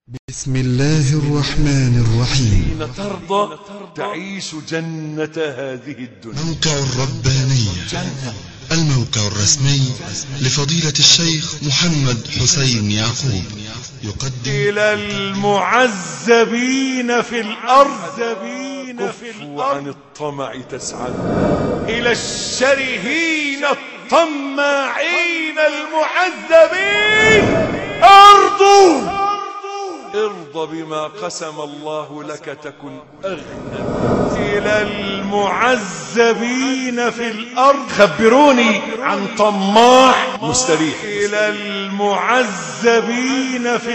بسم الله الرحمن الرحيم. حين ترضى تعيش جنة هذه الدنيا. موقع الربانية، الموقع الرسمي لفضيلة الشيخ محمد حسين يعقوب، يقدم إلى المعذبين في الأرض كفوا عن الطمع تسعد، إلى الشرهين الطماعين المعذبين أرضوا. ارضى بما قسم الله لك تكن أغنى. إلى المعذبين في الأرض خبروني عن طماع مستريح. إلى المعذبين في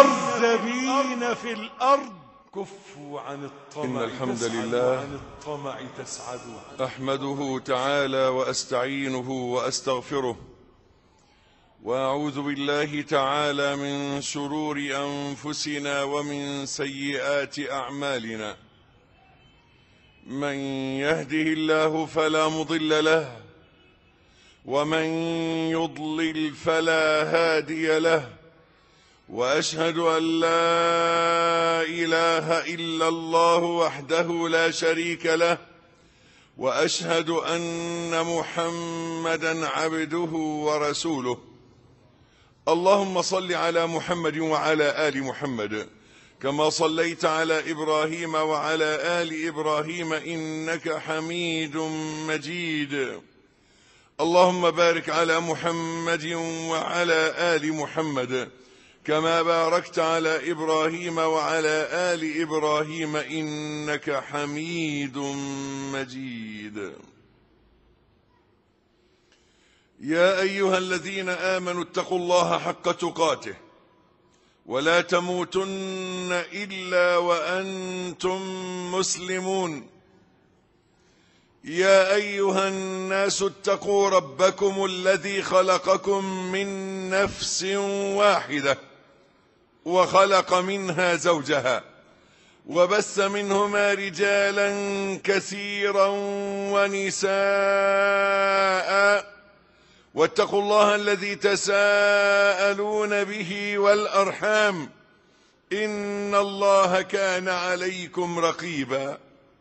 الأرض كفوا عن الطمع. إن الحمد لله أحمده تعالى وأستعينه وأستغفره، وأعوذ بالله تعالى من شرور أنفسنا ومن سيئات أعمالنا. من يهده الله فلا مضل له، ومن يضلل فلا هادي له، وأشهد أن لا إله إلا الله وحده لا شريك له، وأشهد أن محمدا عبده ورسوله. اللهم صل على محمد وعلى آل محمد كما صليت على إبراهيم وعلى آل إبراهيم إنك حميد مجيد. اللهم بارك على محمد وعلى آل محمد كما باركت على إبراهيم وعلى آل إبراهيم إنك حميد مجيد. يا أيها الذين آمنوا اتقوا الله حق تقاته ولا تموتن إلا وأنتم مسلمون. يا أيها الناس اتقوا ربكم الذي خلقكم من نفس واحدة وخلق منها زوجها وبث منهما رجالا كثيرا ونساء، واتقوا الله الذي تساءلون به والأرحام إن الله كان عليكم رقيبا.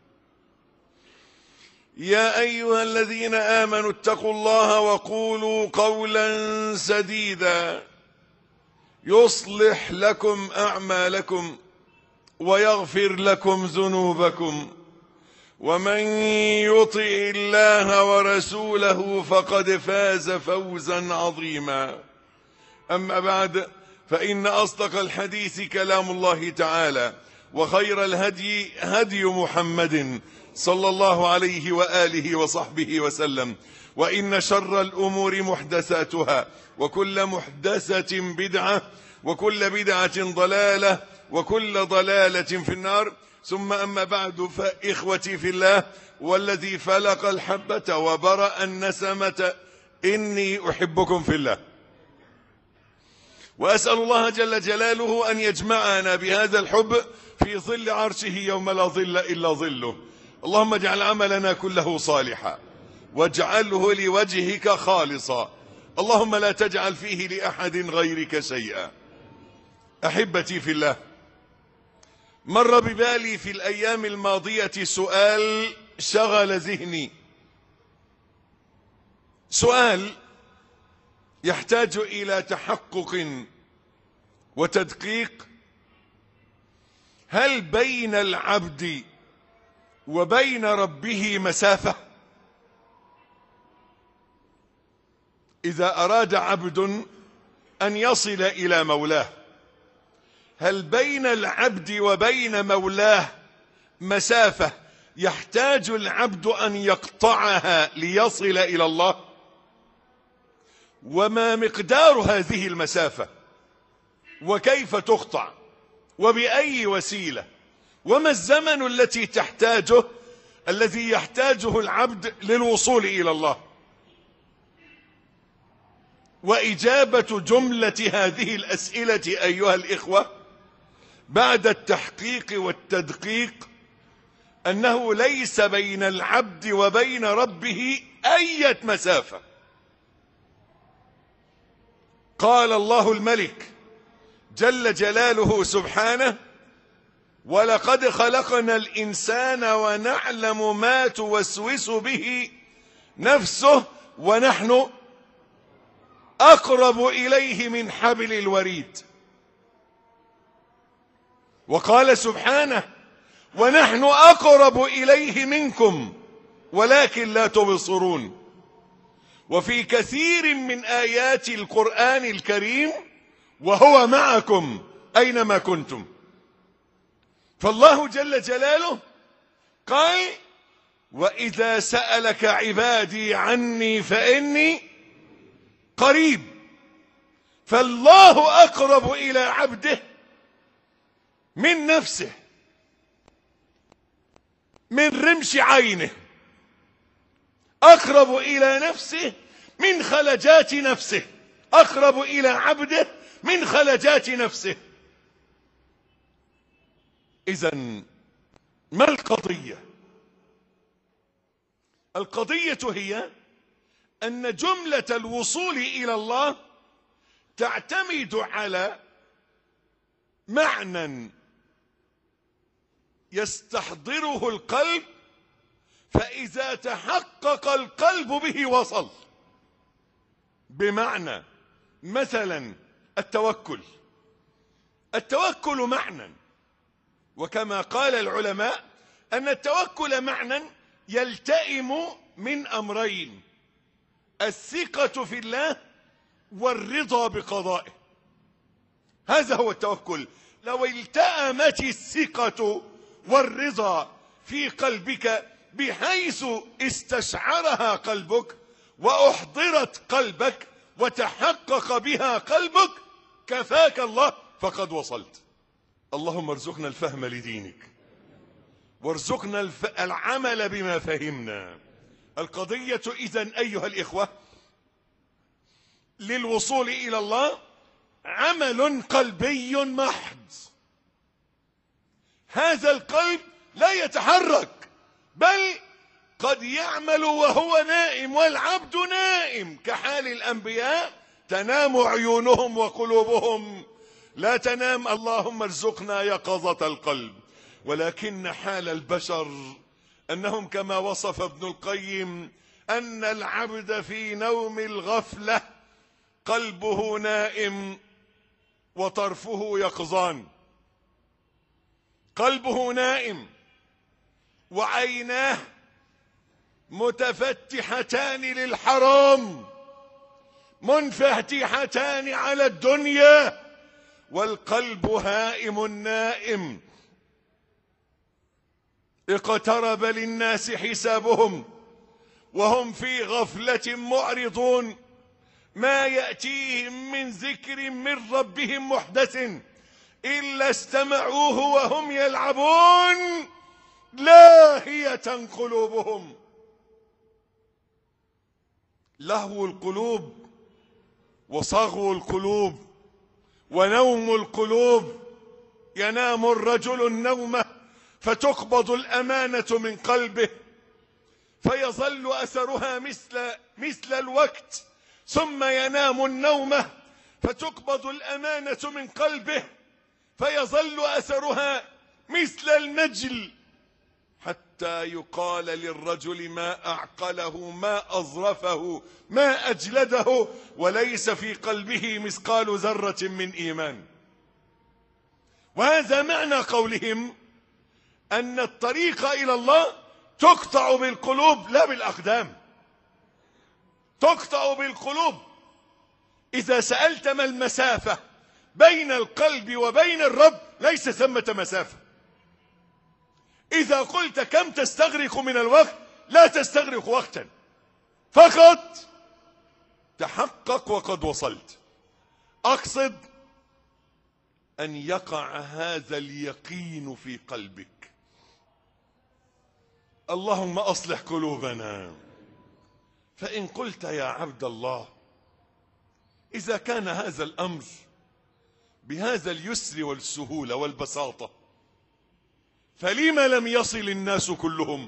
يا أيها الذين آمنوا اتقوا الله وقولوا قولا سديدا يصلح لكم أعمالكم ويغفر لكم ذنوبكم، ومن يطع الله ورسوله فقد فاز فوزا عظيما. أما بعد، فإن أصدق الحديث كلام الله تعالى، وخير الهدي هدي محمد صلى الله عليه وآله وصحبه وسلم، وإن شر الأمور محدثاتها، وكل محدثة بدعة، وكل بدعة ضلالة، وكل ضلالة في النار. ثم أما بعد، فإخوتي في الله والذي فلق الحبة وبرأ النسمة، إني أحبكم في الله، وأسأل الله جل جلاله أن يجمعنا بهذا الحب في ظل عرشه يوم لا ظل إلا ظله. اللهم اجعل عملنا كله صالحا واجعله لوجهك خالصا، اللهم لا تجعل فيه لأحد غيرك شيئا. أحبتي في الله، مر ببالي في الأيام الماضية سؤال شغل ذهني، سؤال يحتاج إلى تحقق وتدقيق. هل بين العبد وبين ربه مسافة؟ إذا أراد عبد أن يصل إلى مولاه، هل بين العبد وبين مولاه مسافة يحتاج العبد أن يقطعها ليصل إلى الله؟ وما مقدار هذه المسافة؟ وكيف تقطع؟ وبأي وسيلة؟ وما الزمن الذي يحتاجه العبد للوصول إلى الله؟ وإجابة جملة هذه الأسئلة أيها الإخوة بعد التحقيق والتدقيق أنه ليس بين العبد وبين ربه أي مسافة. قال الله الملك جل جلاله سبحانه: ولقد خلقنا الإنسان ونعلم ما توسوس به نفسه ونحن أقرب إليه من حبل الوريد. وقال سبحانه: ونحن أقرب إليه منكم ولكن لا تبصرون. وفي كثير من آيات القرآن الكريم: وهو معكم أينما كنتم. فالله جل جلاله قال: وإذا سألك عبادي عني فإني قريب. فالله أقرب إلى عبده من نفسه، من رمش عينه، أقرب إلى نفسه من خلجات نفسه، أقرب إلى عبده من خلجات نفسه. إذن ما القضية؟ القضية هي أن جملة الوصول إلى الله تعتمد على معنى يستحضره القلب، فإذا تحقق القلب به وصل. بمعنى مثلا التوكل معنى، وكما قال العلماء أن التوكل معنى يلتئم من أمرين: الثقة في الله والرضا بقضائه. هذا هو التوكل. لو التأمت الثقة والرضا في قلبك بحيث استشعرها قلبك وأحضرت قلبك وتحقق بها قلبك، كفاك الله، فقد وصلت. اللهم ارزقنا الفهم لدينك، وارزقنا العمل بما فهمنا. القضية إذن أيها الإخوة للوصول إلى الله عمل قلبي محض. هذا القلب لا يتحرك، بل قد يعمل وهو نائم، والعبد نائم كحال الأنبياء، تنام عيونهم وقلوبهم لا تنام. اللهم ارزقنا يقظة القلب. ولكن حال البشر أنهم كما وصف ابن القيم أن العبد في نوم الغفلة قلبه نائم وطرفه يقظان. قلبه نائم وعيناه متفتحتان للحرام منفتحتان على الدنيا، والقلب هائم نائم. اقترب للناس حسابهم وهم في غفلة معرضون، ما يأتيهم من ذكر من ربهم محدث إلا استمعوه وهم يلعبون لاهية قلوبهم. لهو القلوب وصغو القلوب ونوم القلوب. ينام الرجل النوم فتقبض الأمانة من قلبه فيظل أثرها مثل الوقت، ثم ينام النوم فتقبض الأمانة من قلبه فيظل أثرها مثل المجل، حتى يقال للرجل ما أعقله، ما أظرفه، ما أجلده، وليس في قلبه مثقال ذرة من إيمان. وهذا معنى قولهم أن الطريق إلى الله تقطع بالقلوب لا بالأقدام، تقطع بالقلوب. إذا سألت ما المسافة بين القلب وبين الرب ليس ثمة مسافة. إذا قلت كم تستغرق من الوقت لا تستغرق وقتا، فقط تحقق وقد وصلت. أقصد أن يقع هذا اليقين في قلبك. اللهم أصلح قلوبنا. فإن قلت يا عبد الله إذا كان هذا الأمر بهذا اليسر والسهولة والبساطة فلم لم يصل الناس كلهم؟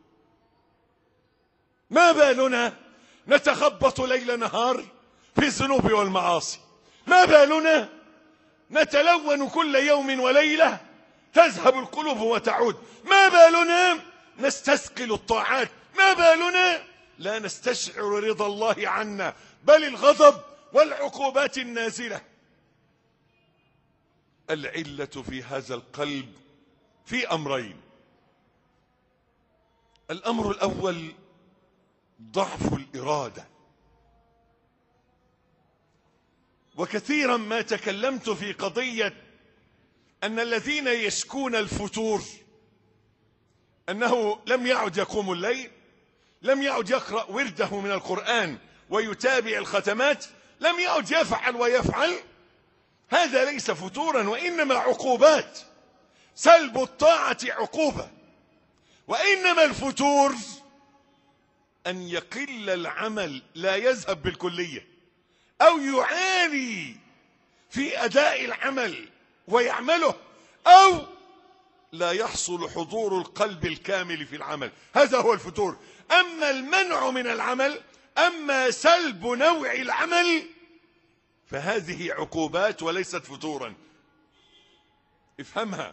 ما بالنا نتخبط ليل نهار في الذنوب والمعاصي؟ ما بالنا نتلون كل يوم وليلة تذهب القلوب وتعود. ما بالنا نستثقل الطاعات؟ ما بالنا لا نستشعر رضا الله عنا، بل الغضب والعقوبات النازلة. العلة في هذا القلب في أمرين. الأمر الأول ضعف الإرادة. وكثيرا ما تكلمت في قضية أن الذين يشكون الفتور أنه لم يعد يقوم الليل، لم يعد يقرأ ورده من القرآن ويتابع الختمات، لم يعد يفعل ويفعل، هذا ليس فتورا وإنما عقوبات. سلب الطاعة عقوبة. وإنما الفتور أن يقل العمل، لا يذهب بالكلية، أو يعاني في أداء العمل ويعمله، أو لا يحصل حضور القلب الكامل في العمل. هذا هو الفتور. أما المنع من العمل، أما سلب نوع العمل، فهذه عقوبات وليست فتورا. افهمها.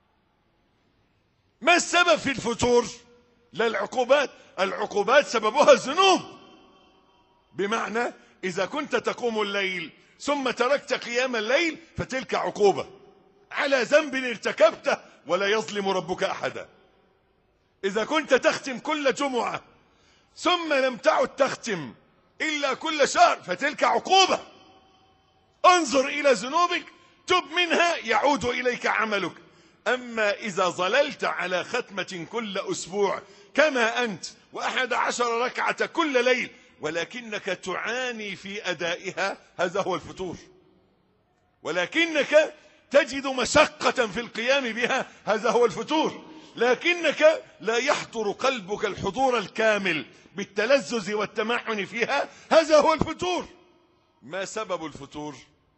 ما السبب في الفتور؟ لا العقوبات. العقوبات سببها الذنوب. بمعنى إذا كنت تقوم الليل ثم تركت قيام الليل فتلك عقوبة على ذنب ارتكبته، ولا يظلم ربك أحدا. إذا كنت تختم كل جمعة ثم لم تعد تختم إلا كل شهر فتلك عقوبة. انظر إلى ذنوبك، تب منها، يعود إليك عملك. أما إذا ظللت على ختمة كل أسبوع كما أنت، و11 ركعة كل ليل، ولكنك تعاني في أدائها، هذا هو الفتور. ولكنك تجد مشقة في القيام بها، هذا هو الفتور. لكنك لا يحضر قلبك الحضور الكامل بالتلذذ والتمعن فيها، هذا هو الفتور. ما سبب الفتور؟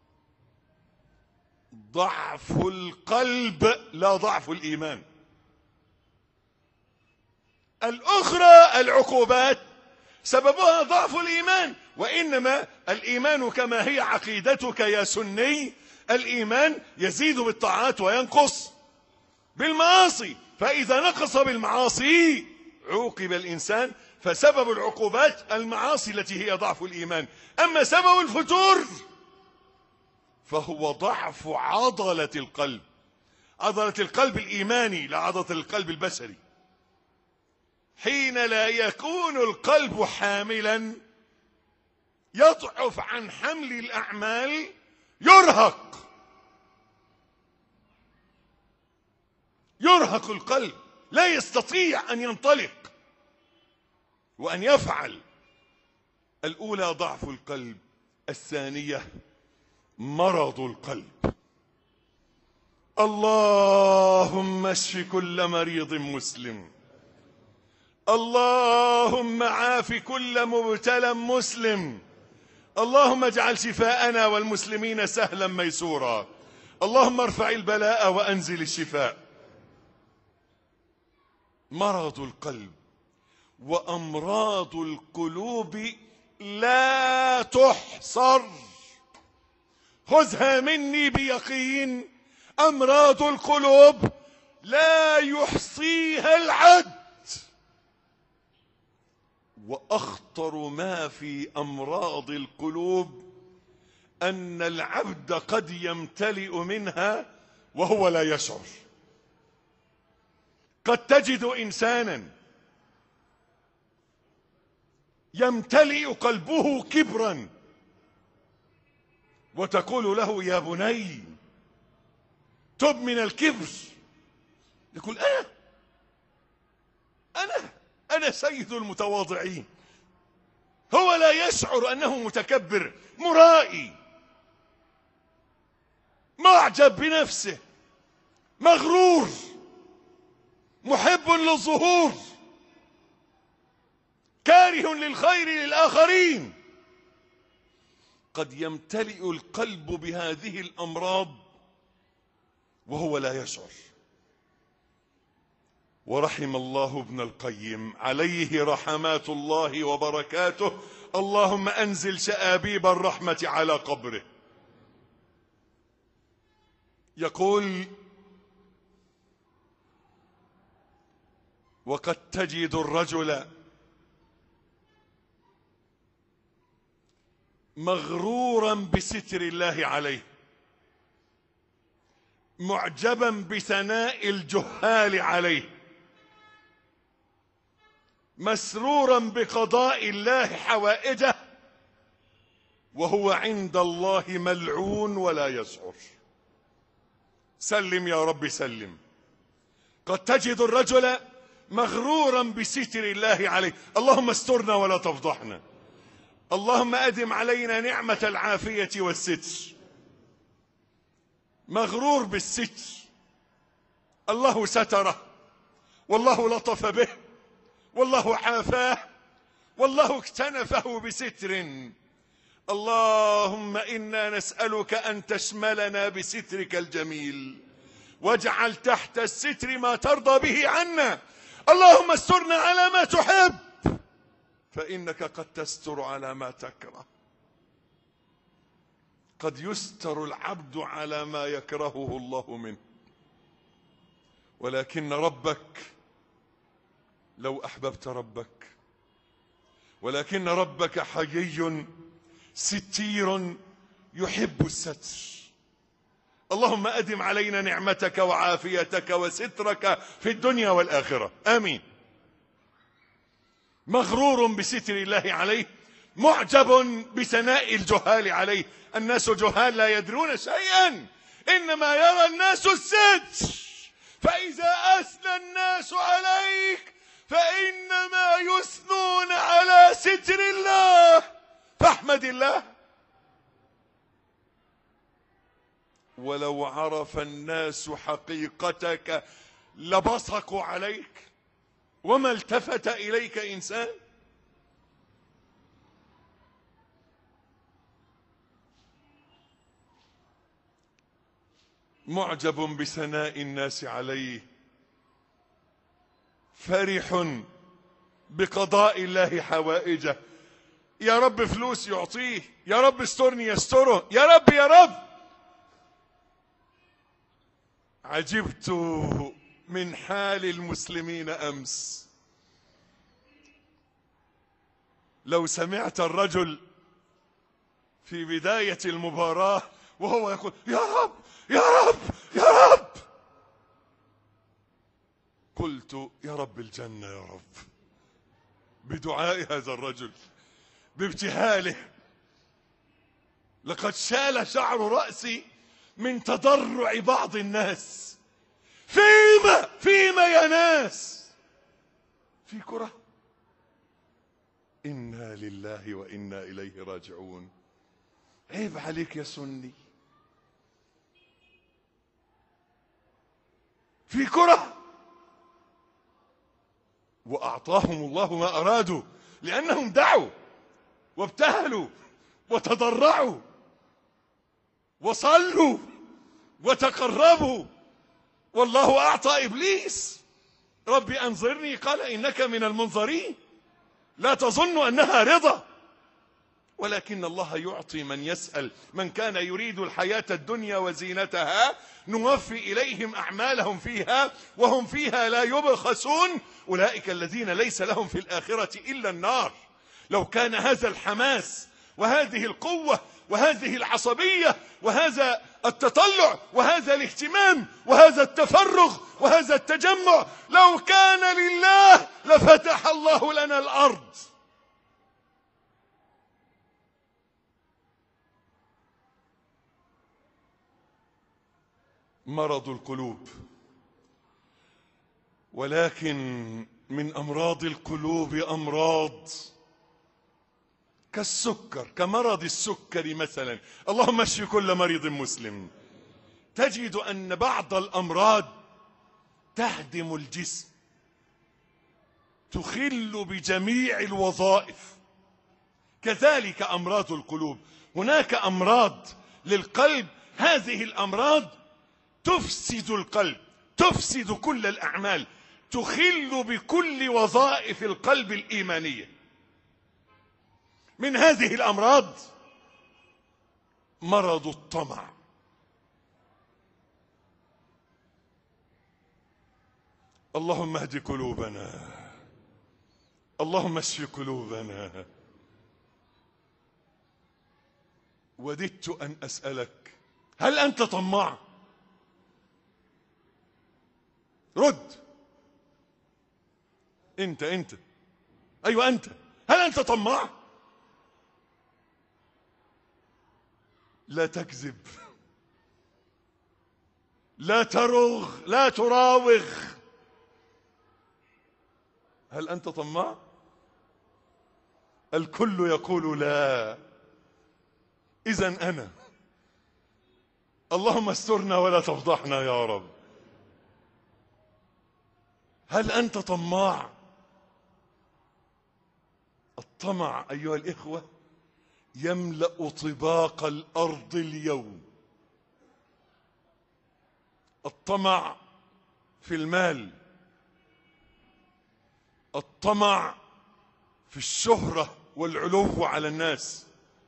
ضعف القلب، لا ضعف الإيمان. الأخرى العقوبات سببها ضعف الإيمان. وإنما الإيمان كما هي عقيدتك يا سني، الإيمان يزيد بالطاعات وينقص بالمعاصي. فإذا نقص بالمعاصي عوقب الإنسان. فسبب العقوبات المعاصي التي هي ضعف الإيمان. أما سبب الفتور فهو ضعف عضلة القلب. عضلة القلب الإيماني، لا عضلة القلب البشري. حين لا يكون القلب حاملا يضعف عن حمل الأعمال، يرهق القلب، لا يستطيع أن ينطلق وأن يفعل. الأولى ضعف القلب، الثانية مرض القلب. اللهم اشف كل مريض مسلم، اللهم عاف كل مبتلى مسلم، اللهم اجعل شفاءنا والمسلمين سهلا ميسورا، اللهم ارفع البلاء وأنزل الشفاء. مرض القلب وأمراض القلوب لا تحصر. خذها مني بيقين، أمراض القلوب لا يحصيها العد. وأخطر ما في أمراض القلوب أن العبد قد يمتلئ منها وهو لا يشعر. قد تجد إنسانا يمتلئ قلبه كبرا وتقول له يا بني تب من الكبر، يقول أنا سيد المتواضعين. هو لا يشعر أنه متكبر، مرائي، معجب بنفسه، مغرور، محب للظهور، كاره للخير للآخرين. قد يمتلئ القلب بهذه الأمراض وهو لا يشعر. ورحم الله ابن القيم عليه رحمات الله وبركاته، اللهم أنزل شآبيب الرحمة على قبره. يقول: وقد تجد الرجل مغرورا بستر الله عليه، معجبا بثناء الجهال عليه، مسرورا بقضاء الله حوائجه، وهو عند الله ملعون ولا يشعر. سلم يا رب سلم. قد تجد الرجل مغرورا بستر الله عليه. اللهم استرنا ولا تفضحنا. اللهم أدم علينا نعمة العافية والستر. مغرور بالستر، الله ستره، والله لطف به، والله عافاه، والله اكتنفه بستر. اللهم إنا نسألك أن تشملنا بسترك الجميل، واجعل تحت الستر ما ترضى به عنا. اللهم استرنا على ما تحب، فإنك قد تستر على ما تكره. قد يستر العبد على ما يكرهه الله منه، ولكن ربك لو أحببت ربك، ولكن ربك حيي ستير يحب الستر. اللهم أدم علينا نعمتك وعافيتك وسترك في الدنيا والآخرة، آمين. مغرور بستر الله عليه، معجب بثناء الجهال عليه. الناس جهال لا يدرون شيئا، إنما يرى الناس الستر، فإذا أثنى الناس عليك فإنما يثنون على ستر الله، فاحمد الله. ولو عرف الناس حقيقتك لبصقوا عليك وما التفت إليك إنسان. معجب بثناء الناس عليه، فرح بقضاء الله حوائجه. يا رب فلوس يعطيه، يا رب استرني يستره، يا رب يا رب. عجبت من حال المسلمين أمس. لو سمعت الرجل في بداية المباراة وهو يقول: يا رب يا رب يا رب، قلت: يا رب الجنة يا رب. بدعاء هذا الرجل، بابتهاله. لقد شعر رأسي من تضرع بعض الناس. فيما يا ناس؟ في كرة. إنا لله وإنا إليه راجعون. عيب عليك يا سني، في كرة. وأعطاهم الله ما أرادوا، لأنهم دعوا وابتهلوا وتضرعوا وصلوا وتقربوا. والله أعطى إبليس: ربي أنظرني، قال: إنك من المنظرين. لا تظن أنها رضا، ولكن الله يعطي من يسأل. من كان يريد الحياة الدنيا وزينتها نوفي إليهم أعمالهم فيها وهم فيها لا يبخسون. أولئك الذين ليس لهم في الآخرة إلا النار. لو كان هذا الحماس وهذه القوة وهذه العصبية وهذا التطلع وهذا الاهتمام وهذا التفرغ وهذا التجمع لو كان لله لفتح الله لنا الأرض. مرض القلوب. ولكن من أمراض القلوب أمراض كالسكر، كمرض السكر مثلا. اللهم اشف كل مريض مسلم. تجد أن بعض الأمراض تهدم الجسم، تخل بجميع الوظائف. كذلك أمراض القلوب. هناك أمراض للقلب، هذه الأمراض تفسد القلب، تفسد كل الأعمال، تخل بكل وظائف القلب الإيمانية. من هذه الأمراض مرض الطمع. اللهم اهد قلوبنا، اللهم اشف قلوبنا. وددت أن أسألك: هل أنت طماع؟ رد. أنت أيوة أنت، هل أنت طماع؟ لا تكذب، لا ترغ، لا تراوغ. هل أنت طماع؟ الكل يقول لا، إذن أنا. اللهم استرنا ولا تفضحنا يا رب. هل أنت طماع؟ الطمع أيها الإخوة يملأ طباق الأرض اليوم. الطمع في المال، الطمع في الشهرة والعلو على الناس،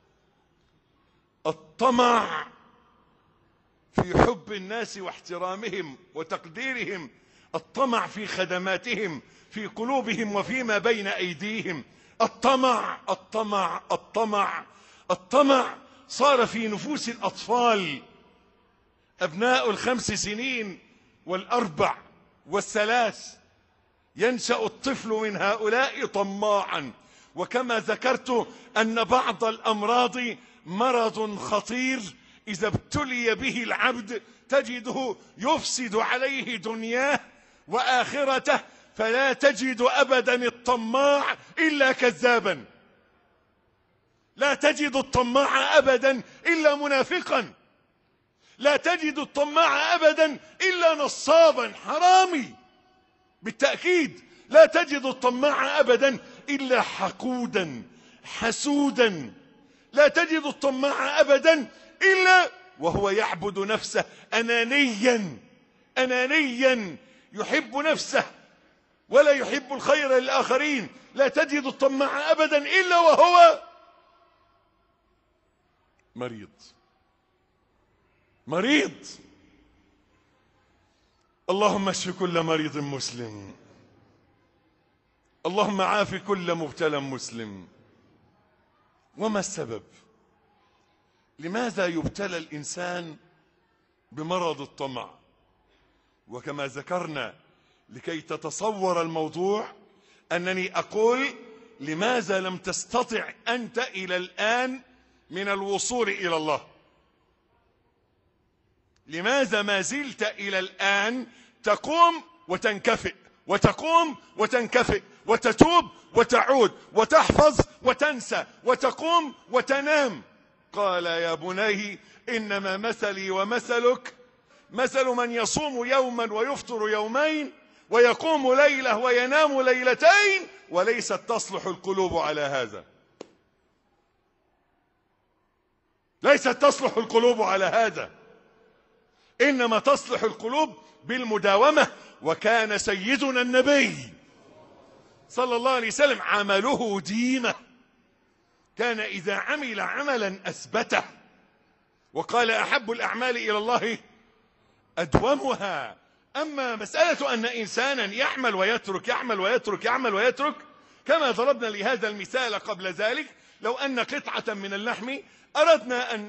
الطمع في حب الناس واحترامهم وتقديرهم، الطمع في خدماتهم في قلوبهم وفيما بين أيديهم. الطمع الطمع الطمع الطمع صار في نفوس الأطفال أبناء ال5 سنين وال4 وال3. ينشأ الطفل من هؤلاء طماعا. وكما ذكرت أن بعض الأمراض مرض خطير إذا ابتلي به العبد تجده يفسد عليه دنياه وآخرته، فلا تجد أبدا الطماع إلا كذابا، لا تجد الطماع أبدا إلا منافقا، لا تجد الطماع أبدا إلا نصابا حرامي. بالتأكيد لا تجد الطماع أبدا إلا حقودا حسودا. لا تجد الطماع أبدا إلا وهو يعبد نفسه أنانيا يحب نفسه ولا يحب الخير للآخرين. لا تجد الطماع أبدا إلا وهو مريض. اللهم اشف كل مريض مسلم، اللهم عاف كل مبتلى مسلم. وما السبب؟ لماذا يبتلى الإنسان بمرض الطمع؟ وكما ذكرنا لكي تتصور الموضوع أنني أقول: لماذا لم تستطع أنت إلى الآن من الوصول إلى الله؟ لماذا ما زلت إلى الآن تقوم وتنكفئ وتقوم وتنكفئ وتتوب وتعود وتحفظ وتنسى وتقوم وتنام؟ قال: يا بني إنما مثلي ومثلك مثل من يصوم يوما ويفطر يومين ويقوم ليلة وينام ليلتين وليست تصلح القلوب على هذا. ليست تصلح القلوب على هذا، إنما تصلح القلوب بالمداومة. وكان سيدنا النبي صلى الله عليه وسلم عمله ديمة، كان إذا عمل عملا أثبته، وقال: أحب الأعمال إلى الله أدومها. أما مسألة أن إنسانا يعمل ويترك يعمل ويترك يعمل ويترك، كما ضربنا لهذا المثال قبل ذلك: لو أن قطعة من اللحم أردنا أن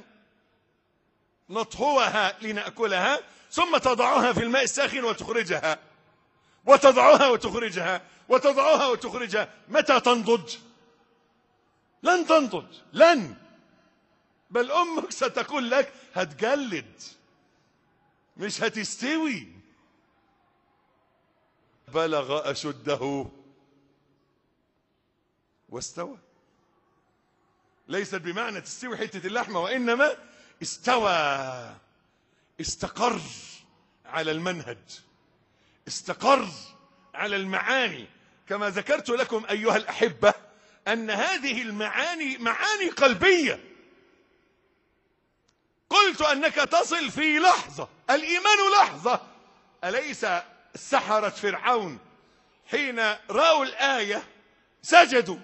نطهوها لنأكلها، ثم تضعها في الماء الساخن وتخرجها وتضعها وتخرجها وتضعها وتخرجها، متى تنضج؟ لن تنضج، بل أمك ستقول لك هتجلد مش هتستوي. بلغ أشده واستوى. ليست بمعنى تستوي حتة اللحمة، وإنما استوى، استقر على المنهج، استقر على المعاني. كما ذكرت لكم أيها الأحبة أن هذه المعاني معاني قلبية. قلت أنك تصل في لحظة، الإيمان لحظة. أليس سحرة فرعون حين رأوا الآية سجدوا؟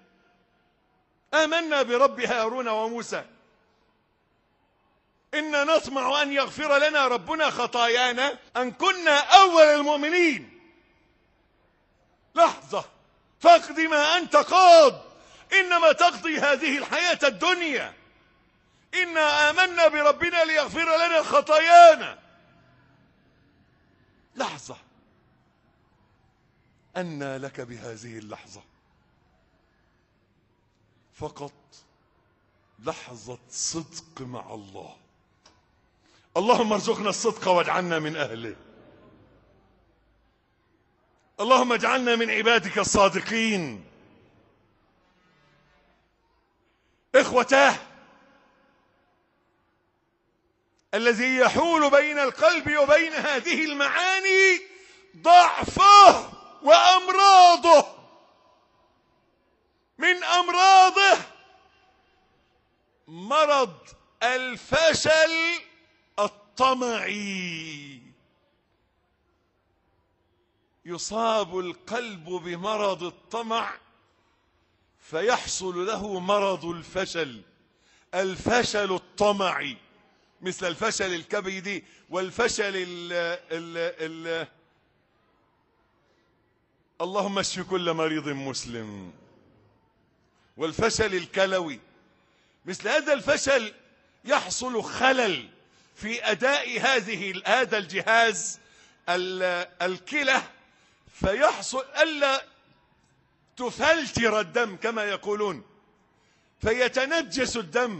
آمنا برب هارون وموسى إنا نطمع أن يغفر لنا ربنا خطايانا أن كنا أول المؤمنين. لحظة، فاقض ما أنت قاض، إنما تقضي هذه الحياة الدنيا. إنا آمنا بربنا ليغفر لنا خطايانا. لحظة، أنى لك بهذه اللحظة فقط لحظة صدق مع الله. اللهم ارزقنا الصدق واجعلنا من أهله. اللهم اجعلنا من عبادك الصادقين. إخوتاه، الذي يحول بين القلب وبين هذه المعاني ضعفه وأمراضه. من أمراضه مرض الفشل الطمعي. يصاب القلب بمرض الطمع فيحصل له مرض الفشل. الفشل الطمعي مثل الفشل الكبدي والفشل اللهم اشف كل مريض مسلم، والفشل الكلوي. مثل هذا الفشل يحصل خلل في أداء هذا الجهاز الكلى، فيحصل ألا تفلتر الدم كما يقولون، فيتنجس الدم.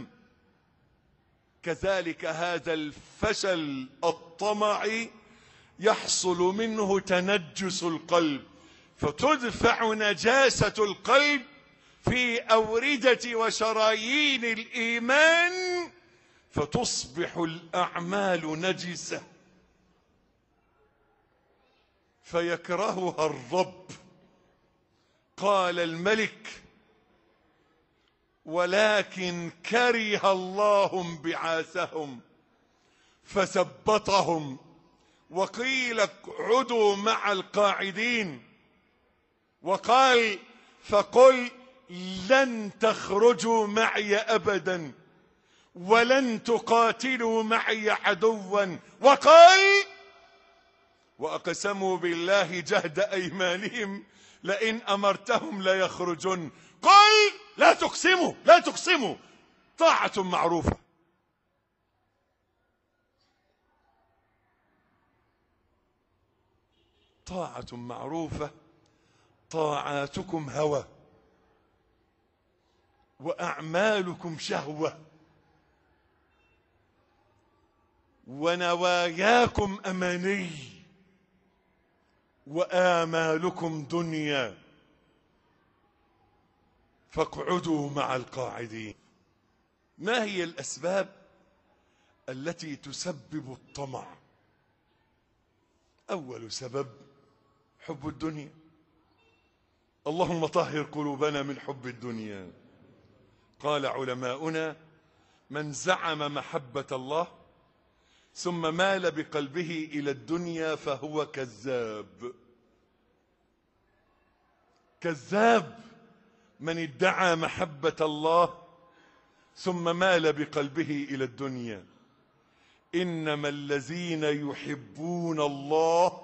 كذلك هذا الفشل الطمعي يحصل منه تنجس القلب، فتدفع نجاسة القلب في أوردة وشرايين الإيمان، فتصبح الأعمال نجسة فيكرهها الرب. قال الملك: ولكن كره الله انبعاثهم فثبطهم وقيل اقعدوا مع القاعدين، وقال: فقل لن تخرجوا معي أبدا ولن تقاتلوا معي عدوا، وقال: وأقسموا بالله جهد أيمانهم لئن أمرتهم ليخرجن. قل لا تقسموا، لا تقسموا، طاعة معروفة. طاعة معروفة. طاعاتكم هوى وأعمالكم شهوة ونواياكم أماني وآمالكم دنيا، فاقعدوا مع القاعدين. ما هي الأسباب التي تسبب الطمع؟ أول سبب حب الدنيا. اللهم طهر قلوبنا من حب الدنيا. قال علماؤنا: من زعم محبة الله ثم مال بقلبه إلى الدنيا فهو كذاب. كذاب من ادعى محبة الله ثم مال بقلبه إلى الدنيا. إنما الذين يحبون الله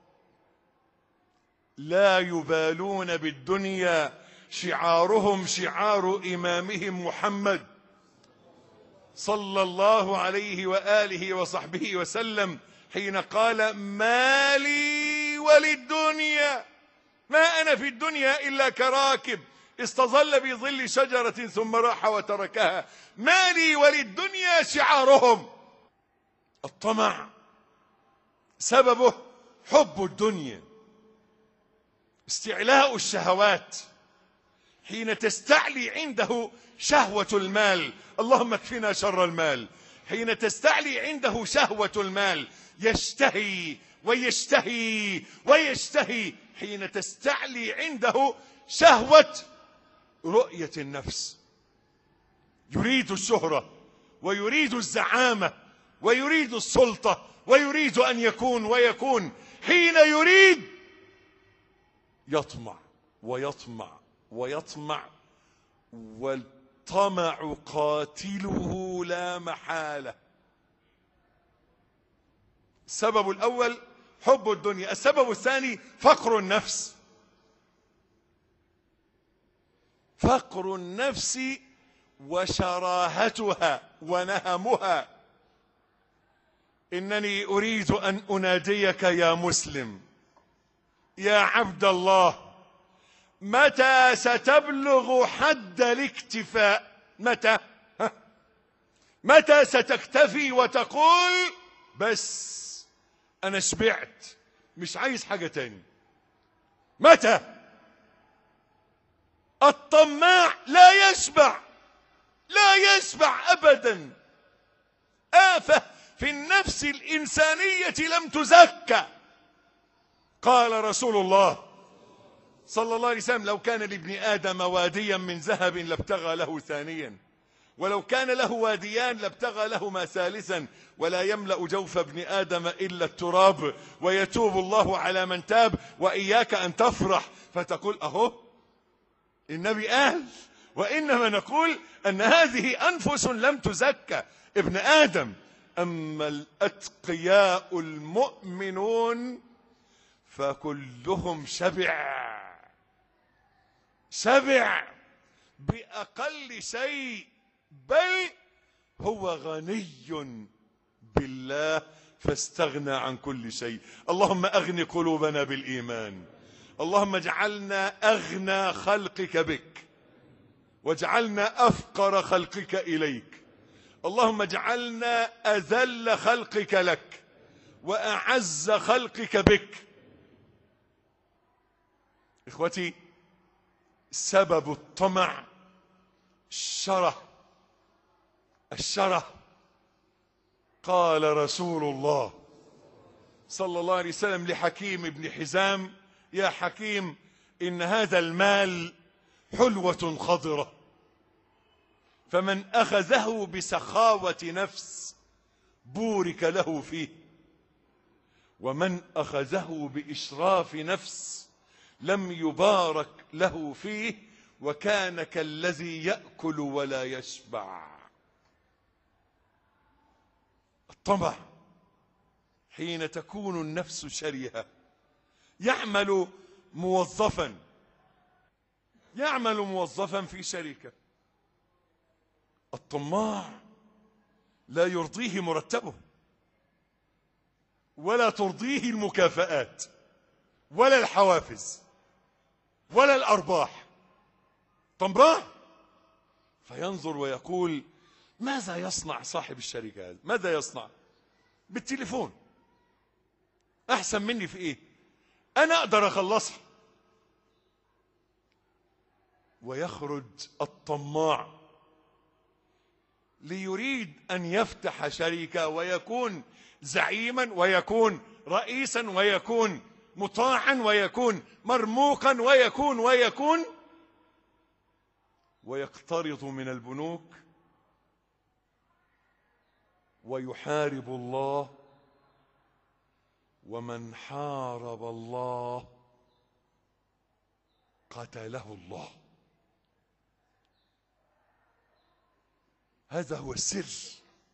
لا يبالون بالدنيا، شعارهم شعار إمامهم محمد صلى الله عليه وآله وصحبه وسلم حين قال: ما لي وللدنيا، ما أنا في الدنيا إلا كراكب استظل بظل شجرة ثم راح وتركها. ما لي وللدنيا شعارهم. الطمع سببه حب الدنيا، استعلاء الشهوات. حين تستعلي عنده شهوة المال، اللهم اكفنا شر المال، حين تستعلي عنده شهوة المال يشتهي ويشتهي ويشتهي. حين تستعلي عنده شهوة رؤية النفس، يريد الشهرة ويريد الزعامة ويريد السلطة ويريد أن يكون ويكون. حين يريد يطمع ويطمع ويطمع، والطمع قاتله لا محالة. السبب الأول حب الدنيا. السبب الثاني فقر النفس. فقر النفس وشراهتها ونهمها. إنني أريد أن أناديك يا مسلم، يا عبد الله، متى ستبلغ حد الاكتفاء؟ متى ستكتفي وتقول بس أنا شبعت مش عايز حاجة تاني؟ متى؟ الطماع لا يشبع، لا يشبع أبدا. آفة في النفس الإنسانية لم تزكى. قال رسول الله صلى الله عليه وسلم: لو كان لابن آدم واديا من ذهب لابتغى له ثانيا، ولو كان له واديان لابتغى لهما ثالثا، ولا يملأ جوف ابن آدم إلا التراب، ويتوب الله على من تاب. وإياك أن تفرح فتقول أهو النبي قال، وإنما نقول أن هذه أنفس لم تزكى. ابن آدم. أما الأتقياء المؤمنون فكلهم شبع بأقل شيء، بل هو غني بالله فاستغنى عن كل شيء. اللهم أغن قلوبنا بالإيمان، اللهم اجعلنا أغنى خلقك بك، واجعلنا أفقر خلقك إليك. اللهم اجعلنا أذل خلقك لك وأعز خلقك بك. إخوتي، سبب الطمع الشره. قال رسول الله صلى الله عليه وسلم لحكيم بن حزام: يا حكيم، إن هذا المال حلوة خضرة، فمن أخذه بسخاوة نفس بورك له فيه، ومن أخذه بإشراف نفس لم يبارك له فيه، وكان كالذي يأكل ولا يشبع. الطمع حين تكون النفس شرهة. يعمل موظفا في شركة. الطماع لا يرضيه مرتبه، ولا ترضيه المكافآت، ولا الحوافز، ولا الأرباح. طماع فينظر ويقول: ماذا يصنع صاحب الشركة هذا؟ ماذا يصنع؟ بالتليفون أحسن مني في إيه؟ أنا أقدر أخلصها. ويخرج الطماع ليريد أن يفتح شركة ويكون زعيما، ويكون رئيسا، ويكون مطاعا، ويكون مرموقا، ويكون ويقترض من البنوك ويحارب الله. ومن حارب الله قتله الله. هذا هو السر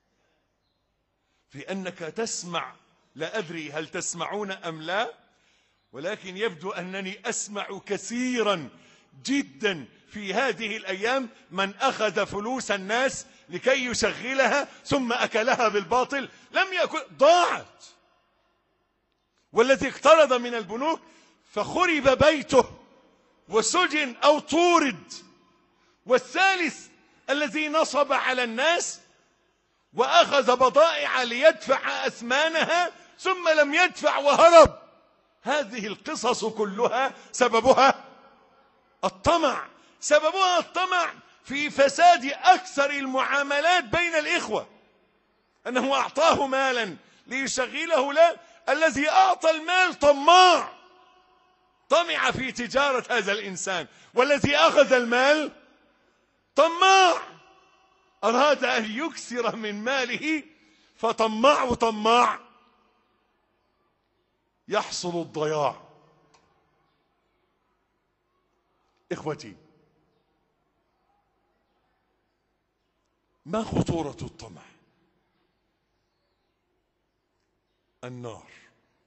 في أنك تسمع. لا أدري هل تسمعون أم لا، ولكن يبدو أنني أسمع كثيرا جدا في هذه الأيام من أخذ فلوس الناس لكي يشغلها ثم أكلها بالباطل. لم يكن، ضاعت. والذي اقترض من البنوك فخرب بيته وسجن أو طورد. والثالث الذي نصب على الناس وأخذ بضائع ليدفع أثمانها ثم لم يدفع وهرب. هذه القصص كلها سببها الطمع. سببها الطمع في فساد أكثر المعاملات بين الإخوة. أنه أعطاه مالا ليشغله له، الذي أعطى المال طماع، طمع في تجارة هذا الإنسان. والذي أخذ المال طماع، أراد أن يكثر من ماله فطماع يحصل الضياع. إخوتي، ما خطورة الطمع؟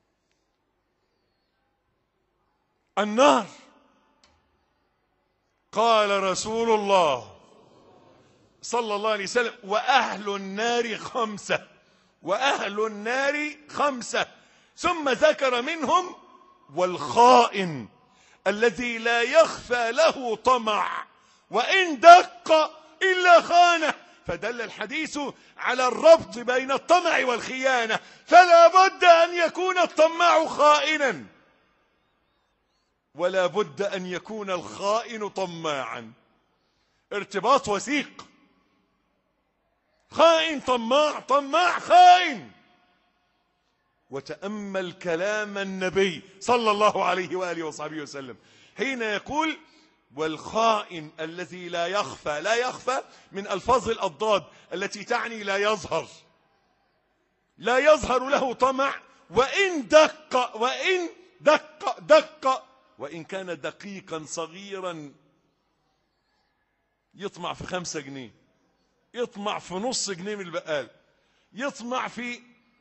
النار. قال رسول الله صلى الله عليه وسلم: وأهل النار خمسة، وأهل النار خمسة. ثم ذكر منهم: والخائن الذي لا يخفى له طمع وإن دق إلا خانه. فدل الحديث على الربط بين الطمع والخيانة، فلا بد أن يكون الطماع خائنا، ولا بد أن يكون الخائن طماعا. ارتباط وثيق. خائن طماع، طماع خائن. وتأمل كلام النبي صلى الله عليه وآله وصحبه وسلم حين يقول: والخائن الذي لا يخفى. لا يخفى من ألفاظ الأضداد التي تعني لا يظهر، لا يظهر له طمع وإن دق، وإن دق وإن كان دقيقا صغيرا، يطمع في 5 جنيه، يطمع في نص جنيه من البقال، يطمع في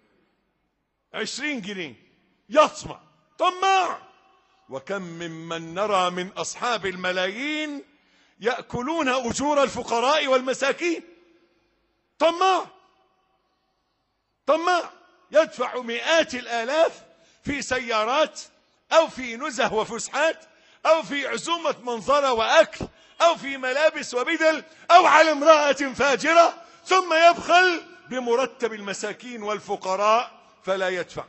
20 جنيه، يطمع، طماع. وكم ممن نرى من أصحاب الملايين يأكلون أجور الفقراء والمساكين. طماع، طماع، يدفع مئات الآلاف في سيارات أو في نزه وفسحات أو في عزومة منظرة وأكل أو في ملابس وبدل أو على امرأة فاجرة، ثم يبخل بمرتب المساكين والفقراء فلا يدفع.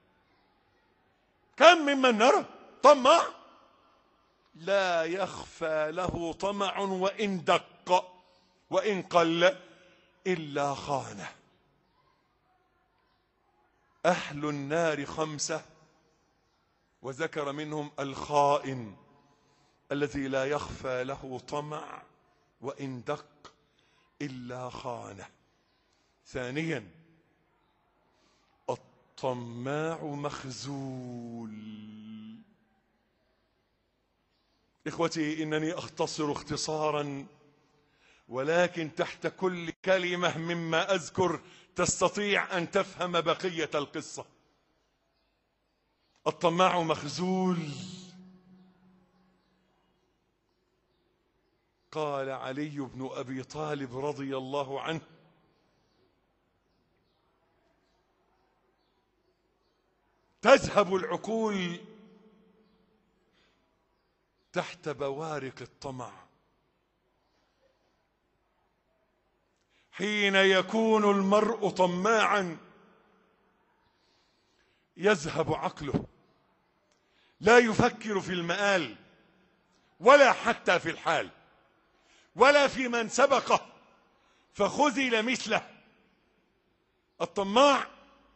كم ممن نرى طمع لا يخفى له طمع وإن دق وإن قل إلا خانه. أهل النار 5، وذكر منهم الخائن الذي لا يخفى له طمع وإن دق إلا خانه. ثانيا: الطماع مخزول. إخوتي، إنني أختصر اختصارا، ولكن تحت كل كلمة مما أذكر تستطيع أن تفهم بقية القصة. الطماع مخزول. قال علي بن أبي طالب رضي الله عنه: تذهب العقول تحت بوارق الطمع. حين يكون المرء طماعا يذهب عقله، لا يفكر في المآل ولا حتى في الحال ولا في من سبقه فخذل مثله. الطماع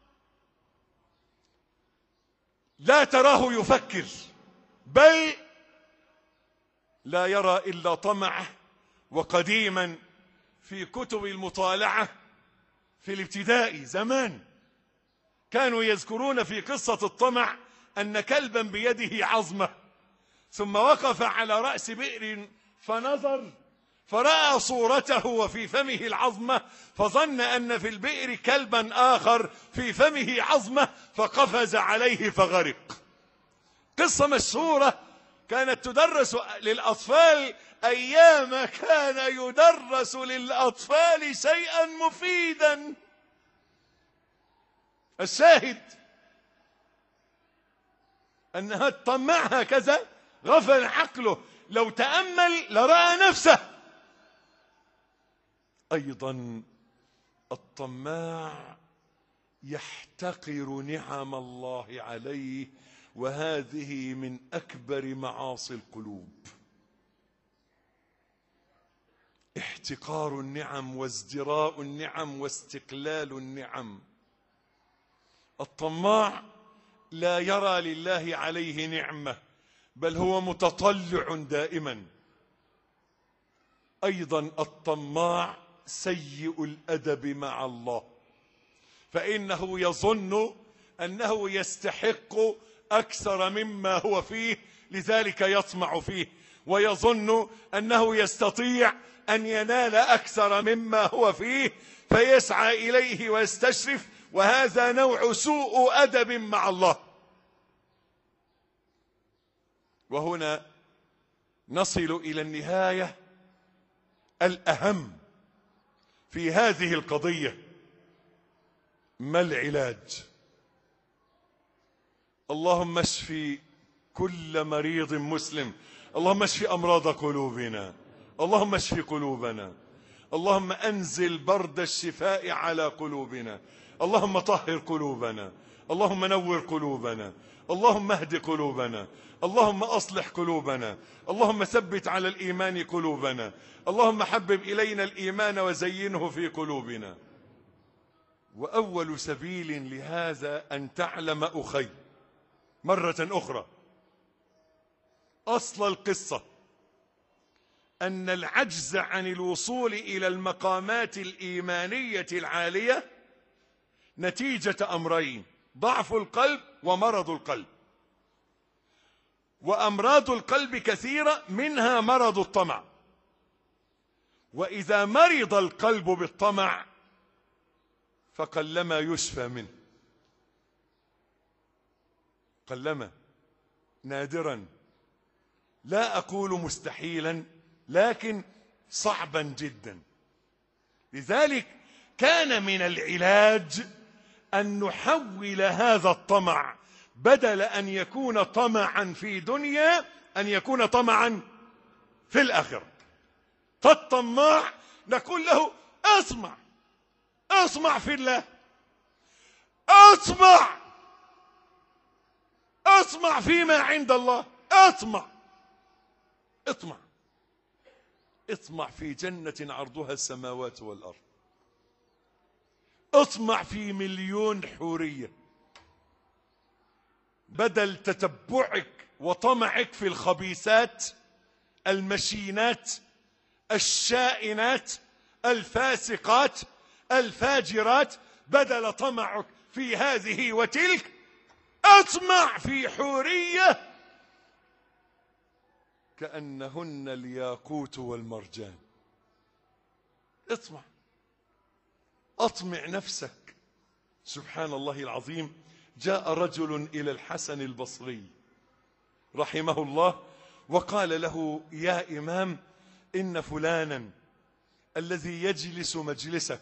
لا تراه يفكر، بل لا يرى إلا طمعه. وقديما في كتب المطالعة في الابتدائي زمان كانوا يذكرون في قصة الطمع أن كلبا بيده عظمة، ثم وقف على رأس بئر فنظر فرأى صورته وفي فمه العظمة، فظن أن في البئر كلبا آخر في فمه عظمة، فقفز عليه فغرق. قصة مشهورة كانت تدرس للأطفال أيام كان يدرس للأطفال شيئا مفيدا. الشاهد أنها الطماع هكذا غفل عقله، لو تأمل لرأى نفسه. أيضا الطماع يحتقر نعم الله عليه، وهذه من أكبر معاصي القلوب. احتقار النعم وازدراء النعم واستقلال النعم. الطماع لا يرى لله عليه نعمة، بل هو متطلع دائما. أيضا الطماع سيء الأدب مع الله، فإنه يظن أنه يستحق أكثر مما هو فيه، لذلك يطمع فيه، ويظن أنه يستطيع أن ينال أكثر مما هو فيه فيسعى إليه ويستشرف، وهذا نوع سوء أدب مع الله. وهنا نصل إلى النهاية الأهم في هذه القضية. ما العلاج؟ اللهم اشف كل مريض مسلم، اللهم اشف أمراض قلوبنا، اللهم اشف قلوبنا، اللهم أنزل برد الشفاء على قلوبنا، اللهم طهر قلوبنا، اللهم نور قلوبنا، اللهم اهد قلوبنا، اللهم أصلح قلوبنا، اللهم ثبت على الإيمان قلوبنا، اللهم حبب إلينا الإيمان وزينه في قلوبنا. وأول سبيل لهذا أن تعلم أخي مرة أخرى أصل القصة، أن العجز عن الوصول إلى المقامات الإيمانية العالية نتيجة أمرين: ضعف القلب ومرض القلب. وأمراض القلب كثيرة، منها مرض الطمع. وإذا مرض القلب بالطمع فقلما يشفى منه، قلما، نادرا، لا أقول مستحيلا، لكن صعبا جدا. لذلك كان من العلاج أن نحول هذا الطمع، بدل أن يكون طمعا في دنيا، أن يكون طمعا في الآخرة. فالطماع نقول له: اطمع في الله، اطمع فيما عند الله، اطمع في جنة عرضها السماوات والأرض، اطمع في 1,000,000 حورية، بدل تتبعك وطمعك في الخبيثات المشينات الشائنات الفاسقات الفاجرات، بدل طمعك في هذه وتلك اطمع في حورية كأنهن الياقوت والمرجان. أطمع نفسك. سبحان الله العظيم، جاء رجل إلى الحسن البصري رحمه الله وقال له: يا إمام، إن فلانا الذي يجلس مجلسك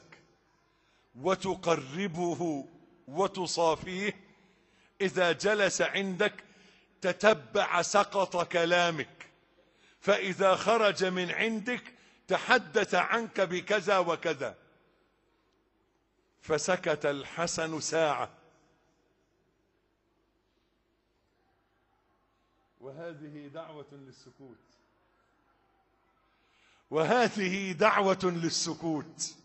وتقربه وتصافيه إذا جلس عندك تتبع سقط كلامك، فإذا خرج من عندك تحدث عنك بكذا وكذا. فسكت الحسن ساعة، وهذه دعوة للسكوت.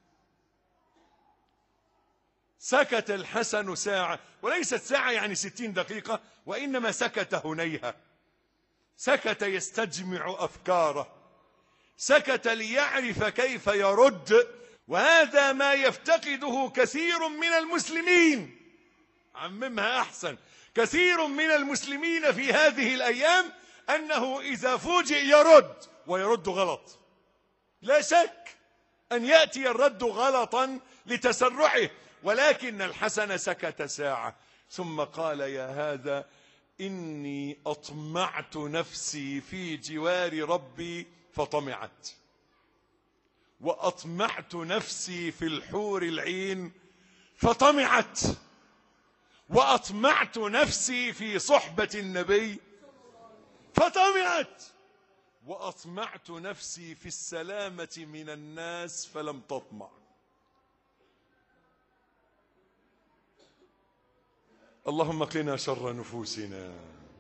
سكت الحسن ساعة، وليست ساعة يعني 60 دقيقة، وإنما سكت هنيهة، سكت يستجمع أفكاره، سكت ليعرف كيف يرد. وهذا ما يفتقده كثير من المسلمين، عممها أحسن، كثير من المسلمين في هذه الأيام أنه إذا فوجئ يرد، ويرد غلط. لا شك أن يأتي الرد غلطا لتسرعه، ولكن الحسن سكت ساعة ثم قال: يا هذا، إني أطمعت نفسي في جوار ربي فطمعت، وأطمعت نفسي في الحور العين فطمعت، وأطمعت نفسي في صحبة النبي فطمعت، وأطمعت نفسي في السلامة من الناس فلم تطمع. اللهم قنا شر نفوسنا.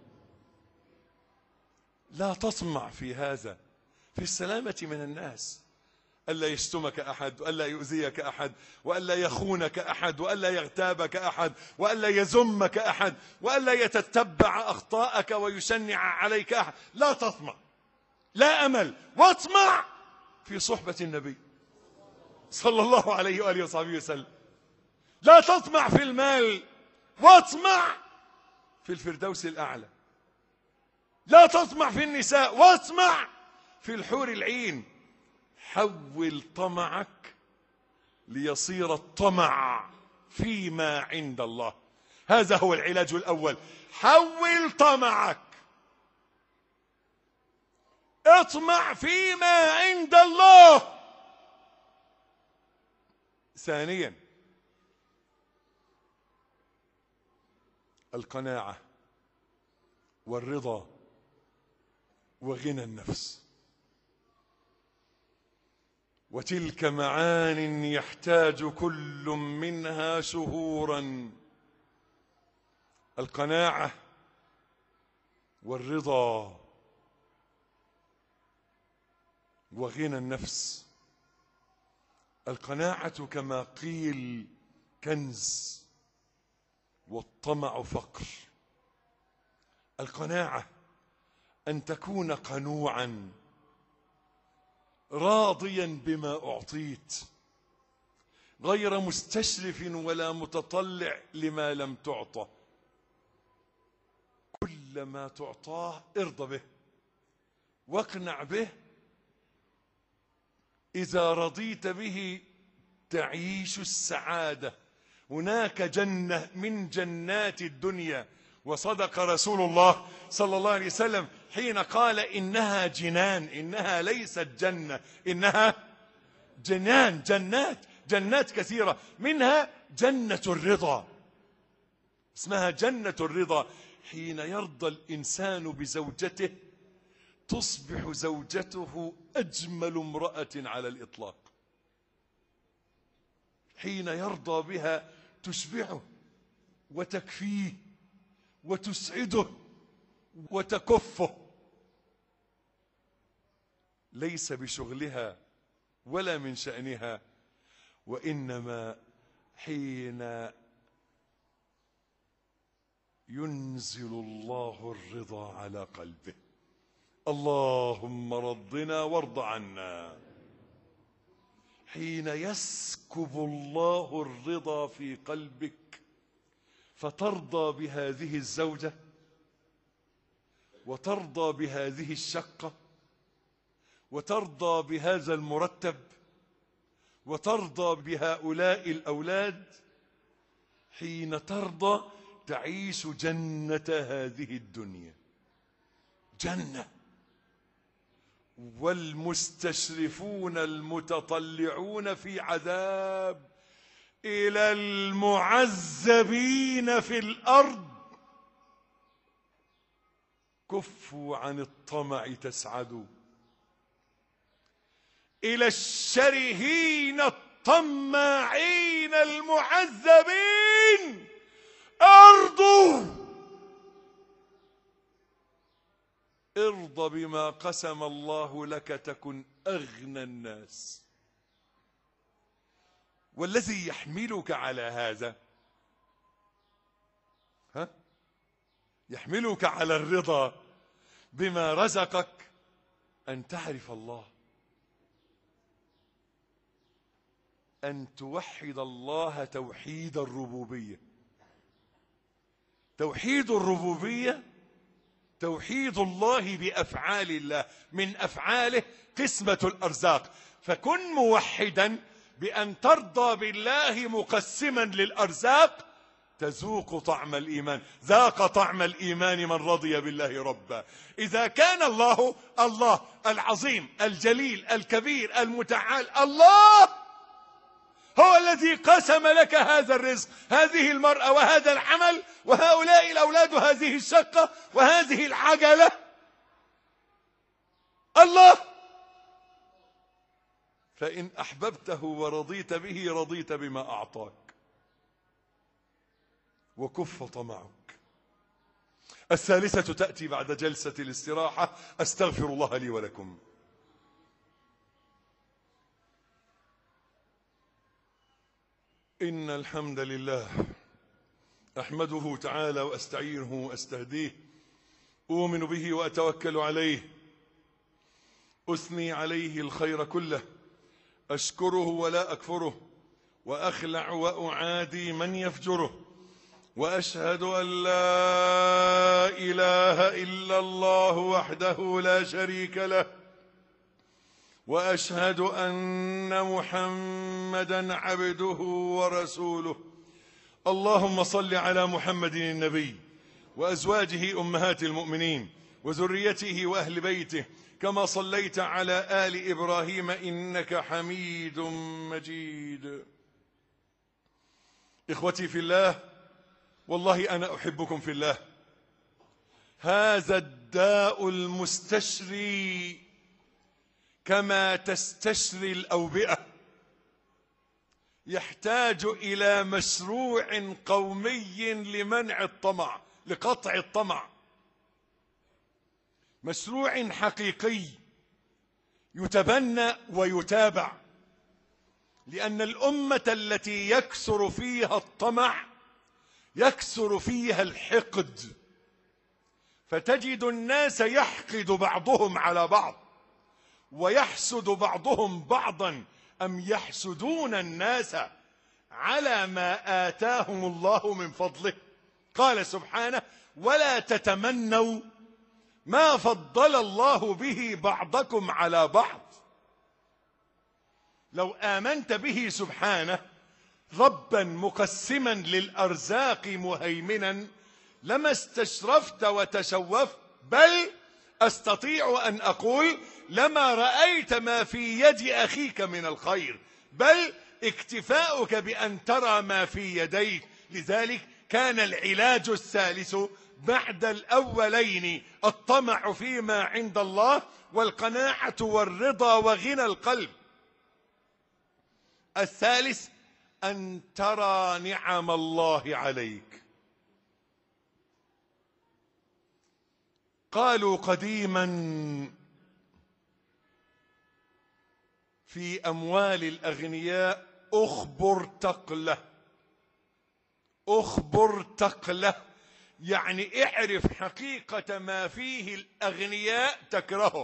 لا تطمع في هذا، في السلامة من الناس، ألا يشتمك أحد، وألا يؤذيك أحد، وألا يخونك أحد، وألا يغتابك أحد، وألا يذمك أحد، وألا يتتبع أخطاءك ويشنع عليك أحد. لا تطمع، لا أمل، واطمع في صحبة النبي صلى الله عليه وآله وصحبه وسلم. لا تطمع في المال، واطمع في الفردوس الأعلى. لا تطمع في النساء، واطمع في الحور العين. حول طمعك ليصير الطمع فيما عند الله. هذا هو العلاج الأول. حول طمعك. اطمع فيما عند الله. ثانيا القناعة والرضا وغنى النفس، وتلك معان يحتاج كل منها شهورا. القناعة والرضا وغنى النفس. القناعة كما قيل كنز، والطمع فقر. القناعة أن تكون قنوعا راضيا بما أعطيت، غير مستشرف ولا متطلع لما لم تعطى. كل ما تعطاه ارضى به واقنع به. إذا رضيت به تعيش السعادة. هناك جنة من جنات الدنيا، وصدق رسول الله صلى الله عليه وسلم حين قال إنها جنان، إنها ليست جنة، إنها جنان. جنات كثيرة، منها جنة الرضا، اسمها جنة الرضا. حين يرضى الإنسان بزوجته تصبح زوجته أجمل امرأة على الإطلاق. حين يرضى بها تشبعه وتكفيه وتسعده وتكفه، ليس بشغلها ولا من شأنها، وإنما حين ينزل الله الرضا على قلبه. اللهم رضنا وارض عنا. حين يسكب الله الرضا في قلبك فترضى بهذه الزوجة، وترضى بهذه الشقة، وترضى بهذا المرتب، وترضى بهؤلاء الأولاد. حين ترضى تعيش جنة هذه الدنيا، جنة. والمستشرفون المتطلعون في عذاب. إلى المعذبين في الأرض كفوا عن الطمع تسعدوا. إلى الشرهين الطماعين المعذبين ارضوا. ارضى بما قسم الله لك تكن أغنى الناس. والذي يحملك على هذا، يحملك على الرضا بما رزقك، أن تعرف الله، أن توحد الله توحيد الربوبية. توحيد الربوبية توحيد الله بأفعال الله، من أفعاله قسمة الأرزاق. فكن موحدا بأن ترضى بالله مقسما للأرزاق، تذوق طعم الإيمان. ذاق طعم الإيمان من رضي بالله ربا. إذا كان الله العظيم الجليل الكبير المتعال، الله هو الذي قسم لك هذا الرزق، هذه المرأة وهذا العمل وهؤلاء الأولاد وهذه الشقة وهذه العجلة، الله. فإن أحببته ورضيت به رضيت بما أعطاك وكف طمعك. الثالثة تأتي بعد جلسة الاستراحة. أستغفر الله لي ولكم. إن الحمد لله أحمده تعالى وأستعينه وأستهديه، أؤمن به وأتوكل عليه، أثني عليه الخير كله، أشكره ولا أكفره، وأخلع وأعادي من يفجره، وأشهد أن لا إله إلا الله وحده لا شريك له، وأشهد أن محمدا عبده ورسوله. اللهم صل على محمد النبي وأزواجه أمهات المؤمنين وذريته وأهل بيته كما صليت على آل إبراهيم إنك حميد مجيد. إخوتي في الله، والله أنا أحبكم في الله. هذا الداء المستشري كما تستشري الأوبئة يحتاج إلى مشروع قومي لمنع الطمع، لقطع الطمع، مشروع حقيقي يتبنى ويتابع، لأن الأمة التي يكثر فيها الطمع يكثر فيها الحقد، فتجد الناس يحقد بعضهم على بعض ويحسد بعضهم بعضا، أم يحسدون الناس على ما آتاهم الله من فضله. قال سبحانه: ولا تتمنوا ما فضل الله به بعضكم على بعض. لو آمنت به سبحانه ربا مقسما للأرزاق مهيمنا لما استشرفت وتشوفت، بل أستطيع أن أقول لما رأيت ما في يد أخيك من الخير، بل اكتفاؤك بأن ترى ما في يديك. لذلك كان العلاج الثالث بعد الأولين الطمع فيما عند الله، والقناعة والرضا وغنى القلب. الثالث أن ترى نعم الله عليك. قالوا قديما في أموال الأغنياء: أخبر تقله. أخبر تقله يعني اعرف حقيقة ما فيه الأغنياء تكرهه،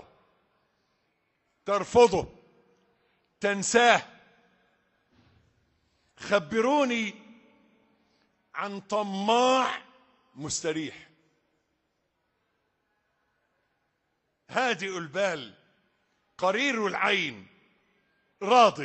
ترفضه، تنساه. خبروني عن طماع مستريح هادئ البال قرير العين راض.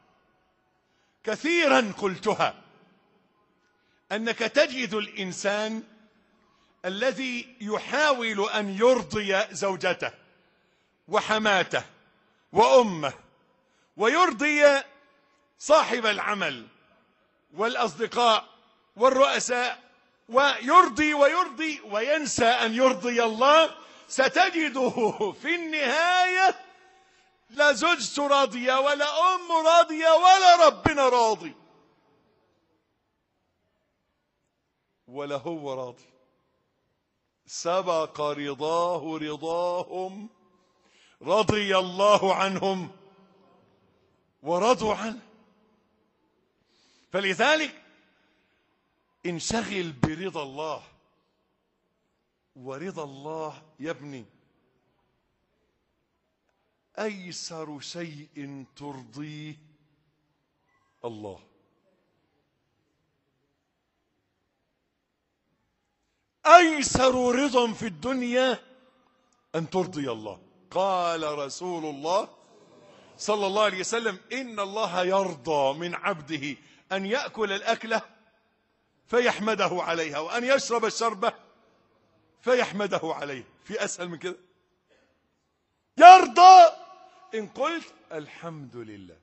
كثيرا قلتها، أنك تجد الإنسان الذي يحاول أن يرضي زوجته وحماته وأمه، ويرضي صاحب العمل والأصدقاء والرؤساء، ويرضي وينسى أن يرضي الله. ستجده في النهاية لا زوجته راضية ولا أم راضية ولا ربنا راضي ولا هو راضي. سبق رضاه رضاهم رضي الله عنهم ورضوا عنه. فلذلك انشغل برضا الله، ورضا الله يا ابني أيسر شيء ترضيه الله. أيسر رضا في الدنيا أن ترضي الله. قال رسول الله صلى الله عليه وسلم: إن الله يرضى من عبده أن يأكل الأكلة فيحمده عليها، وأن يشرب الشربة فيحمده عليه. في أسهل من كده؟ يرضى إن قلت الحمد لله.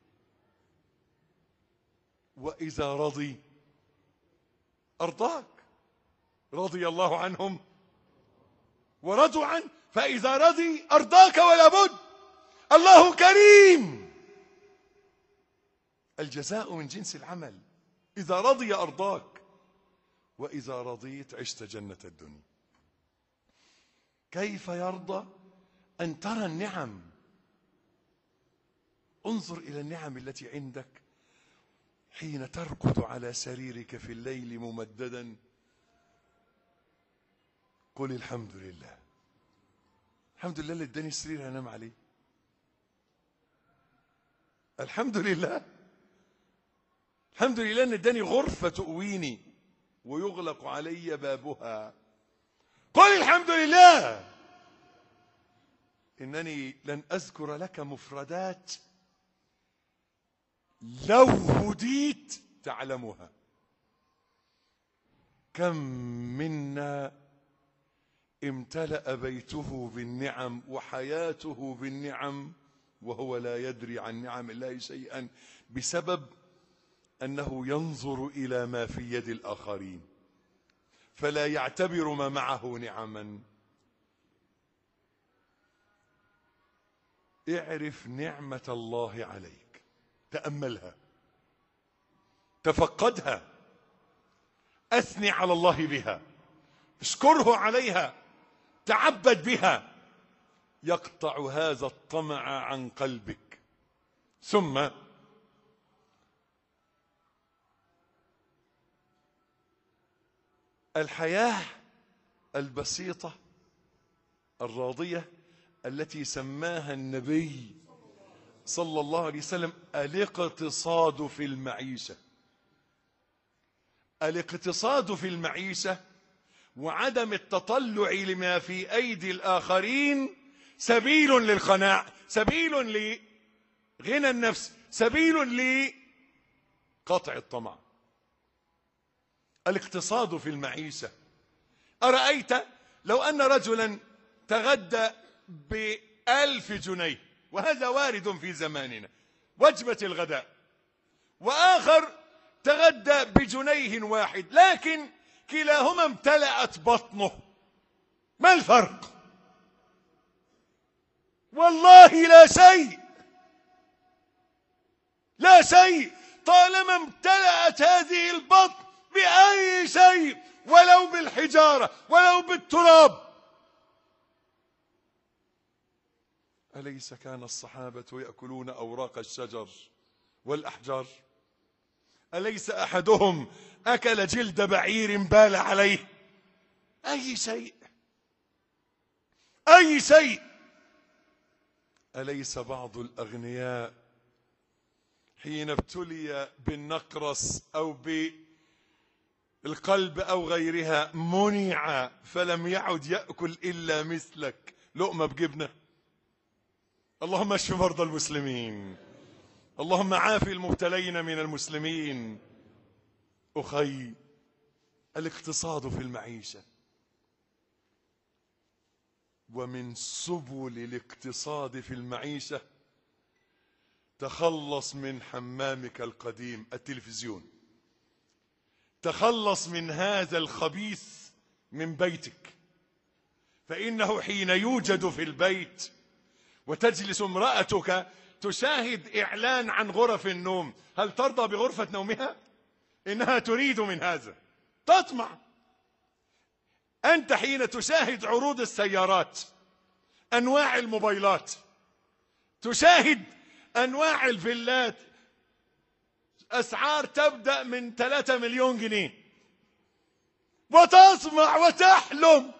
وإذا رضي أرضاك. رضي الله عنهم ورضوا عنه. فإذا رضي أرضاك ولا بد. الله كريم، الجزاء من جنس العمل. إذا رضي أرضاك، وإذا رضيت عشت جنة الدنيا. كيف يرضى؟ أن ترى النعم. انظر إلى النعم التي عندك حين ترقد على سريرك في الليل ممددا. قل الحمد لله. الحمد لله اللي اداني السرير انام عليه. الحمد لله. الحمد لله ان اداني غرفة تؤويني ويغلق علي بابها. قل الحمد لله. إنني لن أذكر لك مفردات لو هديت تعلمها. كم منا امتلأ بيته بالنعم وحياته بالنعم وهو لا يدري عن نعم الله شيئا بسبب أنه ينظر إلى ما في يد الآخرين فلا يعتبر ما معه نعما. اعرف نعمة الله عليك، تأملها، تفقدها، أثني على الله بها، اشكره عليها، تعبد بها، يقطع هذا الطمع عن قلبك. ثم الحياة البسيطة الراضية التي سماها النبي صلى الله عليه وسلم الاقتصاد في المعيشة. الاقتصاد في المعيشة وعدم التطلع لما في أيدي الآخرين سبيل للقناعة، سبيل لغنى النفس، سبيل لقطع الطمع. الاقتصاد في المعيشة. أرأيت لو أن رجلا تغدى ب1000 جنيه، وهذا وارد في زماننا، وجبة الغداء، وآخر تغدى بجنيه واحد، لكن كلاهما امتلأت بطنه، ما الفرق؟ والله لا شيء، لا شيء، طالما امتلأت هذه البطن بأي شيء، ولو بالحجارة ولو بالتراب. أليس كان الصحابة يأكلون أوراق الشجر والأحجار؟ أليس أحدهم أكل جلد بعير بال عليه؟ أي شيء، أي شيء. أليس بعض الأغنياء حين ابتلي بالنقرس أو بالقلب أو غيرها منع فلم يعد يأكل إلا مثلك لقمة بجبنة؟ اللهم اشف مرضى المسلمين، اللهم عافي المبتلين من المسلمين. أخي، الاقتصاد في المعيشة، ومن سبل الاقتصاد في المعيشة تخلص من حمامك القديم التلفزيون، تخلص من هذا الخبيث من بيتك، فإنه حين يوجد في البيت وتجلس امرأتك تشاهد إعلان عن غرف النوم، هل ترضى بغرفة نومها؟ إنها تريد من هذا، تطمع. أنت حين تشاهد عروض السيارات، أنواع الموبايلات، تشاهد أنواع الفيلات، أسعار تبدأ من 3 مليون جنيه، وتطمع وتحلم،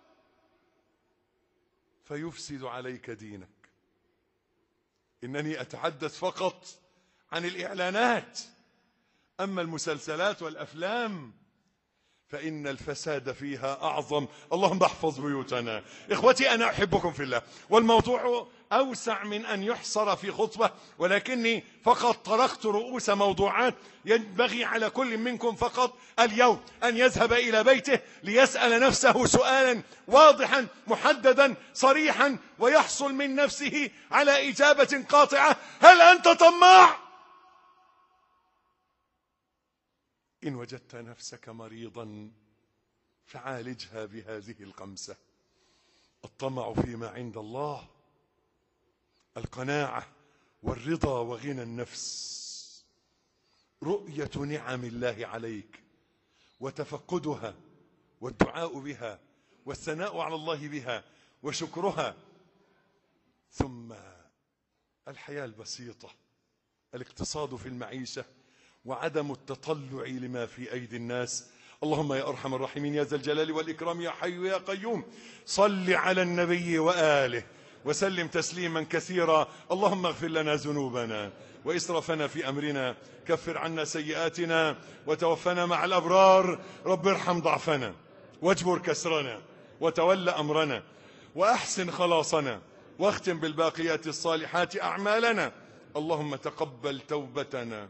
فيفسد عليك دينك. إنني أتحدث فقط عن الإعلانات، أما المسلسلات والأفلام فإن الفساد فيها أعظم. اللهم احفظ بيوتنا. إخوتي، أنا أحبكم في الله، والموضوع أوسع من أن يحصر في خطبة، ولكني فقط طرقت رؤوس موضوعات ينبغي على كل منكم فقط اليوم أن يذهب إلى بيته ليسأل نفسه سؤالا واضحا محددا صريحا، ويحصل من نفسه على إجابة قاطعة: هل أنت طماع؟ إن وجدت نفسك مريضا فعالجها بهذه الخمسة: الطمع فيما عند الله، القناعة والرضا وغنى النفس، رؤية نعم الله عليك وتفقدها والدعاء بها والثناء على الله بها وشكرها، ثم الحياة البسيطة، الاقتصاد في المعيشة وعدم التطلع لما في أيدي الناس. اللهم يا أرحم الراحمين يا ذا الجلال والإكرام يا حي يا قيوم، صل على النبي وآله وسلم تسليما كثيرا. اللهم اغفر لنا ذنوبنا وإسرافنا في أمرنا، كفر عنا سيئاتنا وتوفنا مع الأبرار. رب ارحم ضعفنا واجبر كسرنا وتول أمرنا وأحسن خلاصنا، واختم بالباقيات الصالحات أعمالنا. اللهم تقبل توبتنا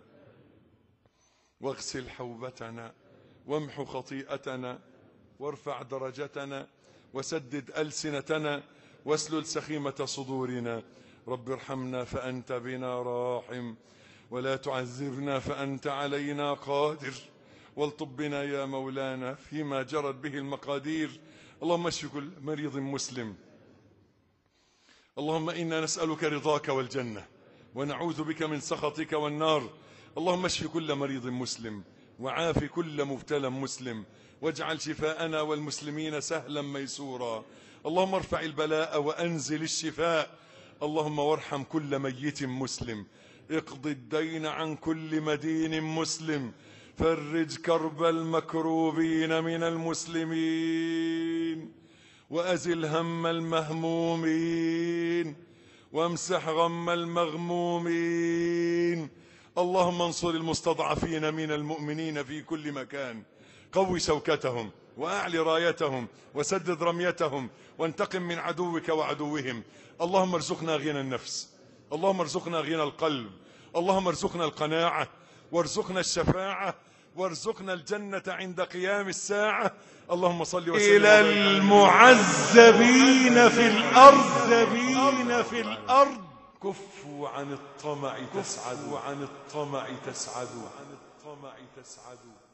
واغسل حوبتنا وامحو خطيئتنا وارفع درجتنا وسدد ألسنتنا واسلل سخيمة صدورنا. رب ارحمنا فأنت بنا راحم، ولا تعذبنا فأنت علينا قادر، والطب بنا يا مولانا فيما جرت به المقادير. اللهم اشف كل مريض مسلم. اللهم إنا نسألك رضاك والجنة، ونعوذ بك من سخطك والنار. اللهم اشف كل مريض مسلم، وعاف كل مبتلى مسلم، واجعل شفاءنا والمسلمين سهلا ميسورا. اللهم ارفع البلاء وأنزل الشفاء. اللهم وارحم كل ميت مسلم، اقض الدين عن كل مدين مسلم، فرج كرب المكروبين من المسلمين، وأزل هم المهمومين، وامسح غم المغمومين. اللهم انصر المستضعفين من المؤمنين في كل مكان، قوي شوكتهم وأعل رايتهم وسدد رميتهم، وانتقم من عدوك وعدوهم. اللهم ارزقنا غنى النفس، اللهم ارزقنا غنى القلب، اللهم ارزقنا القناعة، وارزقنا الشفاعة، وارزقنا الجنة عند قيام الساعة. اللهم صل وسلم إلى المعذبين في الأرض كفوا عن الطمع تسعدوا، عن الطمع تسعدوا، عن الطمع تسعدوا.